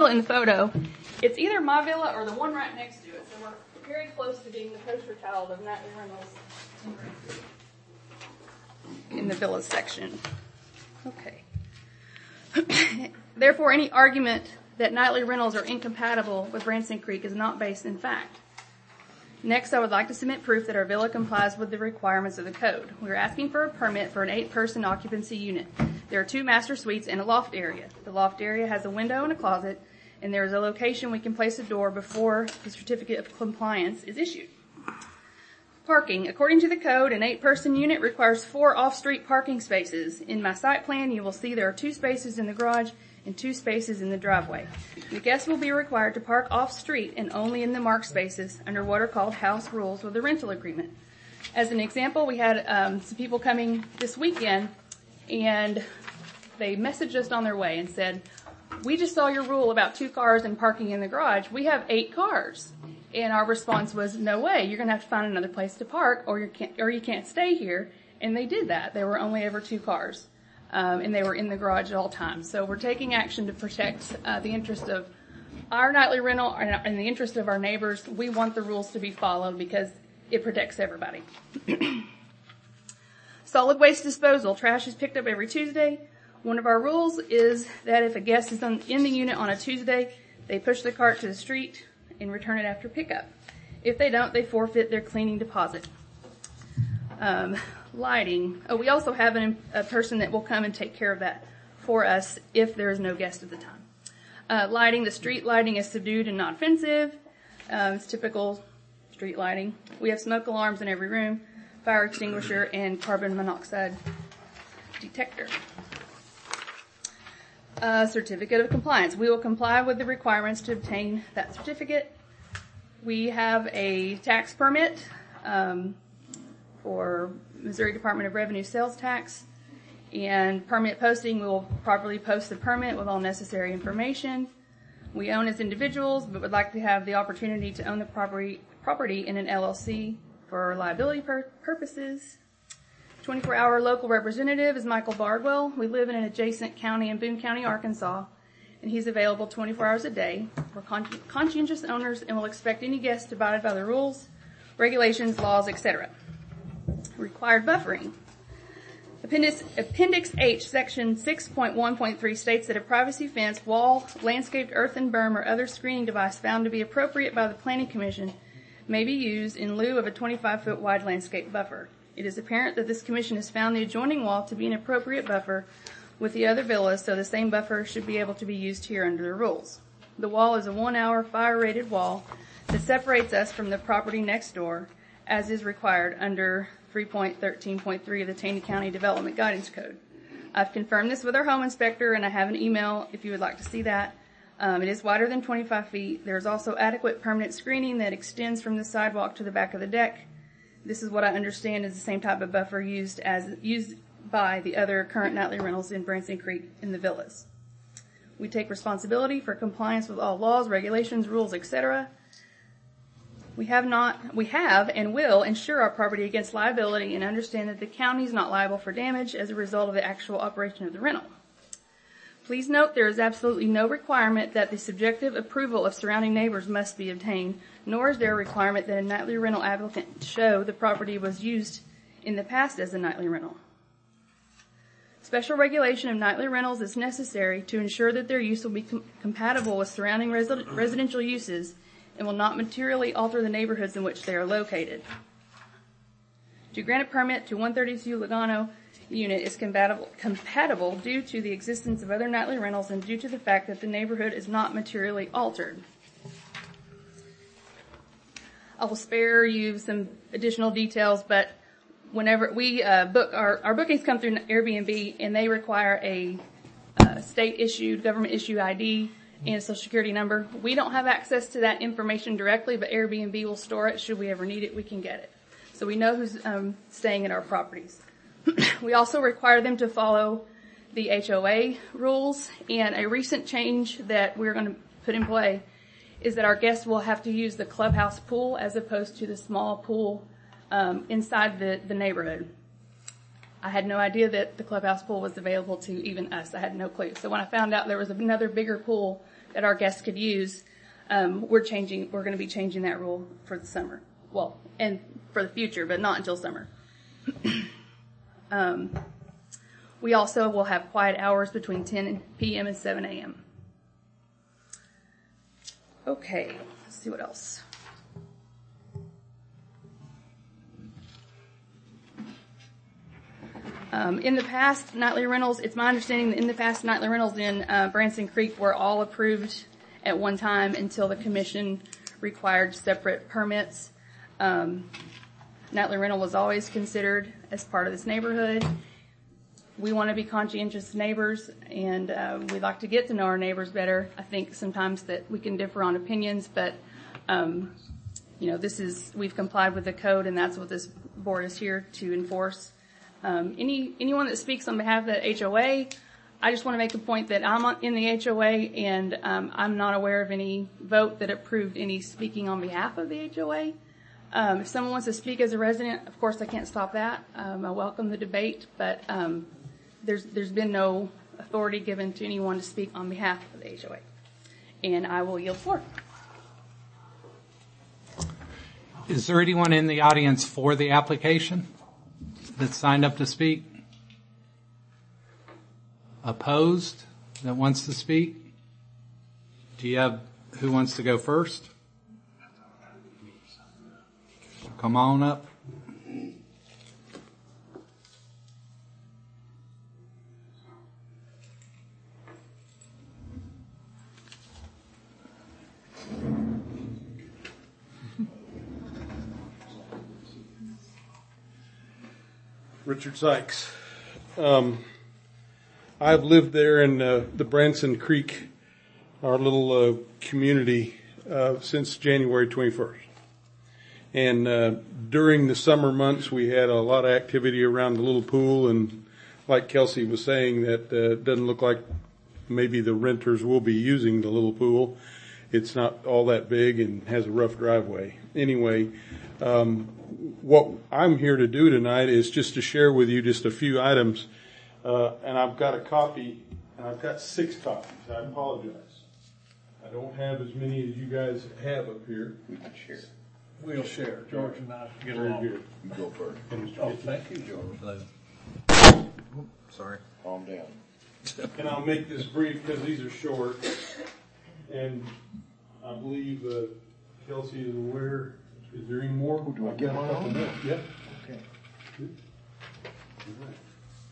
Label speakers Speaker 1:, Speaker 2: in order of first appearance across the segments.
Speaker 1: villa in the photo, it's either my villa or the one right next to it. So we're very close to being the poster child of Nightly Rentals in the villas section. Okay. Therefore, any argument that Nightly Rentals are incompatible with Branson Creek is not based in fact. Next, I would like to submit proof that our villa complies with the requirements of the code. We are asking for a permit for an 8-person occupancy unit. There are 2 master suites and a loft area. The loft area has a window and a closet, and there is a location we can place a door before the certificate of compliance is issued. Parking. According to the code, an 8-person unit requires 4 off-street parking spaces. In my site plan, you will see there are 2 spaces in the garage and 2 spaces in the driveway. The guests will be required to park off-street and only in the marked spaces under what are called house rules with a rental agreement. As an example, we had some people coming this weekend, and they messaged us on their way and said, "We just saw your rule about 2 cars and parking in the garage. We have 8 cars." And our response was, "No way, you're going to have to find another place to park or you can't stay here." And they did that. There were only ever 2 cars. And they were in the garage at all times. So we're taking action to protect the interest of our nightly rental and the interest of our neighbors. We want the rules to be followed because it protects everybody. Solid waste disposal. Trash is picked up every Tuesday. One of our rules is that if a guest is in the unit on a Tuesday, they push the cart to the street and return it after pickup. If they don't, they forfeit their cleaning deposit. Lighting. We also have a person that will come and take care of that for us if there is no guest at the time. Lighting. The street lighting is subdued and not offensive. It's typical street lighting. We have smoke alarms in every room, fire extinguisher, and carbon monoxide detector. Certificate of compliance. We will comply with the requirements to obtain that certificate. We have a tax permit for Missouri Department of Revenue sales tax, and permit posting. We will properly post the permit with all necessary information. We own as individuals, but would like to have the opportunity to own the property in an LLC for liability purposes. 24-hour local representative is Michael Bardwell. We live in an adjacent county in Boone County, Arkansas, and he's available 24 hours a day. We're conscientious owners and will expect any guest to abide by the rules, regulations, laws, etc. Required buffering. Appendix H, section 6.1.3 states that a privacy fence, wall, landscaped earthen berm, or other screening device found to be appropriate by the Planning Commission may be used in lieu of a 25-foot wide landscape buffer. It is apparent that this commission has found the adjoining wall to be an appropriate buffer with the other villas, so the same buffer should be able to be used here under the rules. The wall is a 1-hour fire-rated wall that separates us from the property next door, as is required under 3.13.3 of the Taney County Development Guidance Code. I've confirmed this with our home inspector, and I have an email if you would like to see that. It is wider than 25 feet. There is also adequate permanent screening that extends from the sidewalk to the back of the deck. This is what I understand is the same type of buffer used by the other current nightly rentals in Branson Creek in the villas. We take responsibility for compliance with all laws, regulations, rules, etc. We have and will insure our property against liability and understand that the county is not liable for damage as a result of the actual operation of the rental. Please note there is absolutely no requirement that the subjective approval of surrounding neighbors must be obtained, nor is there a requirement that a nightly rental applicant show the property was used in the past as a nightly rental. Special regulation of nightly rentals is necessary to ensure that their use will be compatible with surrounding residential uses and will not materially alter the neighborhoods in which they are located. To grant a permit to 132 Logano unit is compatible due to the existence of other nightly rentals and due to the fact that the neighborhood is not materially altered. I will spare you some additional details, but whenever we book, our bookings come through Airbnb, and they require a state-issued, government-issued ID and a social security number. We don't have access to that information directly, but Airbnb will store it. Should we ever need it, we can get it. So we know who's staying at our properties. We also require them to follow the HOA rules, and a recent change that we're going to put in play is that our guests will have to use the clubhouse pool as opposed to the small pool inside the neighborhood. I had no idea that the clubhouse pool was available to even us. I had no clue. So when I found out there was another bigger pool that our guests could use, we're going to be changing that rule for the summer. Well, and for the future, but not until summer. We also will have quiet hours between 10 p.m. and 7 a.m. Okay, let's see what else. In the past, nightly rentals, it's my understanding that in the past, nightly rentals in Branson Creek were all approved at one time until the commission required separate permits. Nightly rental was always considered as part of this neighborhood. We want to be conscientious neighbors, and we'd like to get to know our neighbors better. I think sometimes that we can differ on opinions, but we've complied with the code, and that's what this board is here to enforce. Anyone that speaks on behalf of the HOA, I just want to make a point that I'm in the HOA, and I'm not aware of any vote that approved any speaking on behalf of the HOA. If someone wants to speak as a resident, of course I can't stop that. I welcome the debate, but there's been no authority given to anyone to speak on behalf of the HOA. And I will yield the floor.
Speaker 2: Is there anyone in the audience for the application that signed up to speak? Opposed that wants to speak? Do you have who wants to go first? Come on up.
Speaker 3: Richard Sykes. I've lived there in the Branson Creek, our little community, since January 21st. And during the summer months, we had a lot of activity around the little pool. And like Kelsey was saying, that doesn't look like maybe the renters will be using the little pool. It's not all that big and has a rough driveway. Anyway, what I'm here to do tonight is just to share with you just a few items. And I've got a copy, and I've got 6 copies. I apologize. I don't have as many as you guys have up here.
Speaker 4: We can share.
Speaker 3: We'll share. George and I get along. Good.
Speaker 4: You go first.
Speaker 3: Oh, thank you, George.
Speaker 4: Sorry. Calm down.
Speaker 3: And I'll make this brief because these are short. And I believe Kelsey is aware. Is there any more?
Speaker 4: Do I get my own?
Speaker 3: Yep.
Speaker 4: Okay.
Speaker 3: Good. All right.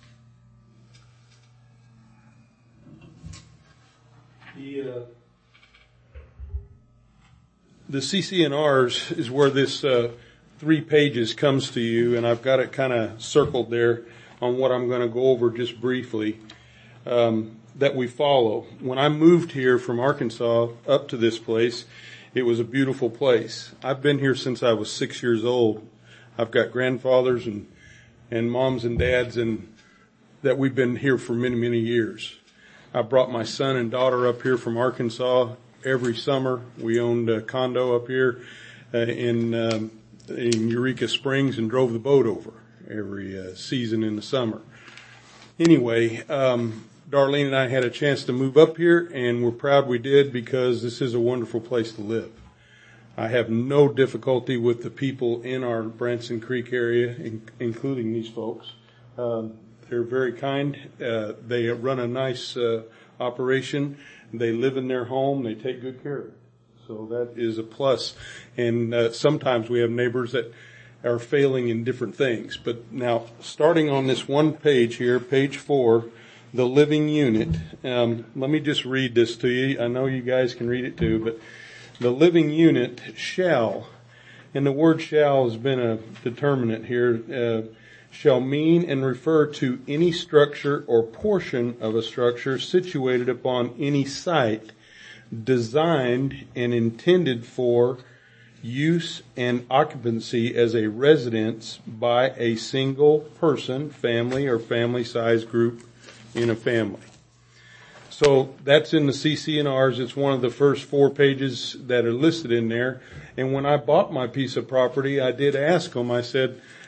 Speaker 3: The CC&Rs is where this 3 pages comes to you, and I've got it kind of circled there on what I'm going to go over just briefly that we follow. When I moved here from Arkansas up to this place, it was a beautiful place. I've been here since I was 6 years old. I've got grandfathers and moms and dads, and that we've been here for many, many years. I brought my son and daughter up here from Arkansas every summer. We owned a condo up here in Eureka Springs and drove the boat over every season in the summer. Anyway, Darlene and I had a chance to move up here, and we're proud we did because this is a wonderful place to live. I have no difficulty with the people in our Branson Creek area, including these folks. They're very kind. They run a nice operation. They live in their home. They take good care of it. So that is a plus. And sometimes we have neighbors that are failing in different things. But now, starting on this one page here, page 4, the living unit. Let me just read this to you. I know you guys can read it too, but the living unit shall, and the word shall has been a determinant here, shall mean and refer to any structure or portion of a structure situated upon any site designed and intended for use and occupancy as a residence by a single person, family, or family-size group in a family. So that's in the CC&Rs. It's one of the first 4 pages that are listed in there. And when I bought my piece of property, I did ask them, I said,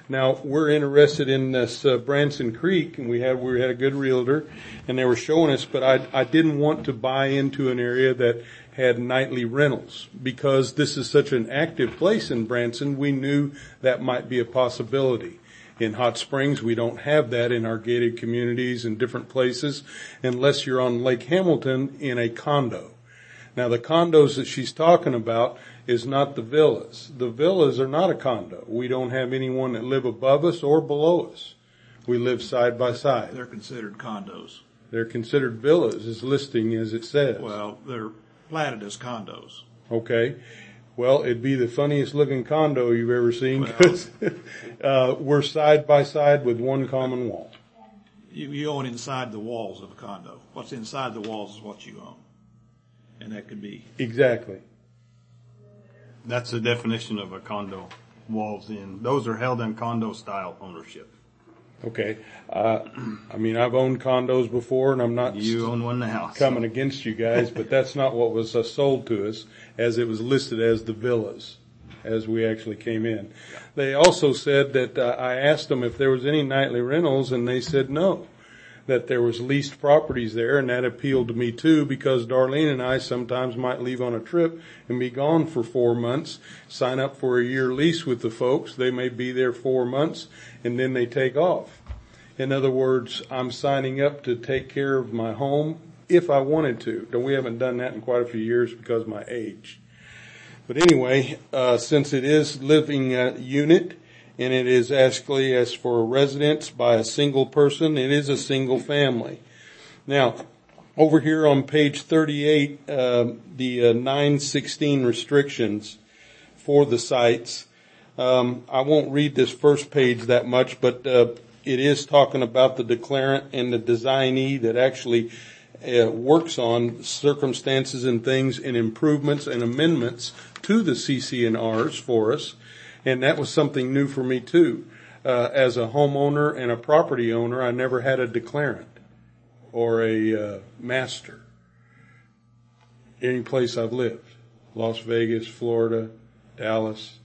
Speaker 3: Now, we're interested in this Branson Creek, and we had a good realtor, and they were showing us, but I didn't want to buy into an area that had nightly rentals. Because this is such an active place in Branson, we knew that might be a possibility. In Hot Springs, we don't have that in our gated communities and different places unless you're on Lake Hamilton in a condo. Now, the condos that she's talking about is not the villas. The villas are not a condo. We don't have anyone that live above us or below us. We live side by side.
Speaker 5: They're considered condos.
Speaker 3: They're considered villas, as listing as it says.
Speaker 5: Well, they're platted as condos.
Speaker 3: Okay. Well, it'd be the funniest looking condo you've ever seen because we're side by side with one common wall.
Speaker 5: You own inside the walls of a condo. What's inside the walls is what you own. And that could be.
Speaker 3: Exactly.
Speaker 4: That's the definition of a condo. Walls in. Those are held in condo style ownership.
Speaker 3: Okay. I mean, I've owned condos before, and I'm not
Speaker 4: You own one now.
Speaker 3: coming against you guys, but that's not what was sold to us as it was listed as the villas as we actually came in. They also said that I asked them if there was any nightly rentals, and they said no, that there was leased properties there, and that appealed to me too because Darlene and I sometimes might leave on a trip and be gone for 4 months, sign up for a year lease with the folks. They may be there 4 months, and then they take off. In other words, I'm signing up to take care of my home if I wanted to. We haven't done that in quite a few years because of my age. But anyway, since it is living unit, and it is actually as for a residence by a single person, it is a single family. Now, over here on page 38, the 916 restrictions for the sites. I won't read this first page that much, but it is talking about the declarant and the designee that actually works on circumstances and things and improvements and amendments to the CC&Rs for us. And that was something new for me too. As a homeowner and a property owner, I never had a declarant or a master any place I've lived. Las Vegas, Florida, Dallas,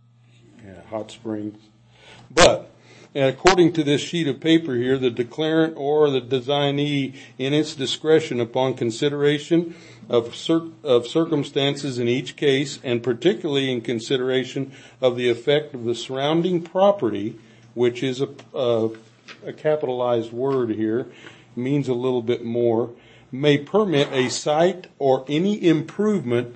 Speaker 3: Hot Springs. But according to this sheet of paper here, the declarant or the designee, in its discretion upon consideration of circumstances in each case, and particularly in consideration of the effect of the surrounding property, which is a capitalized word here, means a little bit more, may permit a site or any improvement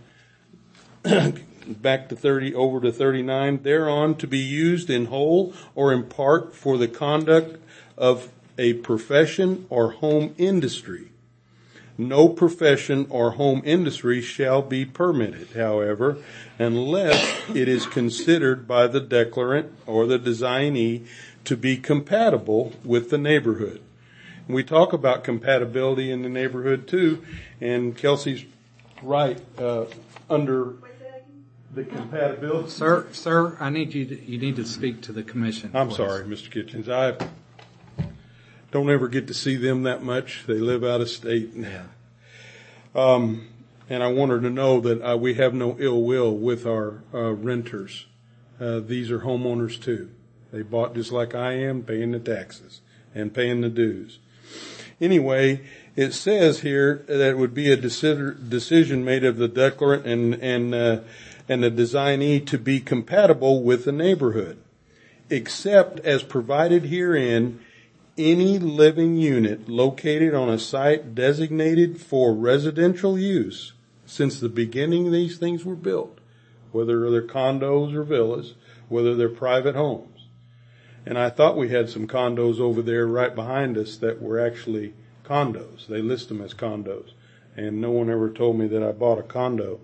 Speaker 3: back to over to 39, thereon to be used in whole or in part for the conduct of a profession or home industry. No profession or home industry shall be permitted, however, unless it is considered by the declarant or the designee to be compatible with the neighborhood. We talk about compatibility in the neighborhood too, and Kelsey's right, under the compatibility.
Speaker 2: Sir, I need you need to speak to the commission.
Speaker 3: I'm
Speaker 2: please.
Speaker 3: sorry, Mr. Kitchens. I don't ever get to see them that much. They live out of state.
Speaker 2: Yeah.
Speaker 3: And I want her to know that we have no ill will with our renters. These are homeowners too. They bought just like I am, paying the taxes and paying the dues. Anyway, it says here that it would be a decision made of the declarant and the designee to be compatible with the neighborhood, except as provided herein. Any living unit located on a site designated for residential use since the beginning these things were built, whether they're condos or villas, whether they're private homes. And I thought we had some condos over there right behind us that were actually condos. They list them as condos. And no one ever told me that I bought a condo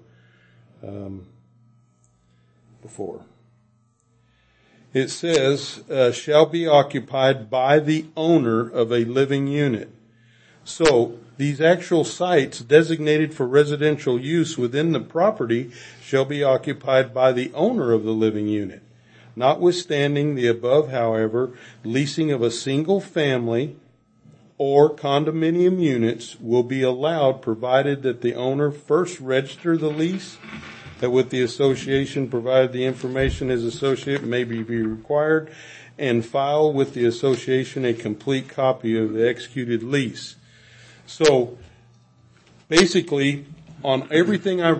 Speaker 3: before. It says, shall be occupied by the owner of a living unit. So these actual sites designated for residential use within the property shall be occupied by the owner of the living unit. Notwithstanding the above, however, leasing of a single family or condominium units will be allowed provided that the owner first register the lease, that with the association provided the information as associate may be required, and file with the association a complete copy of the executed lease. So basically, on everything I've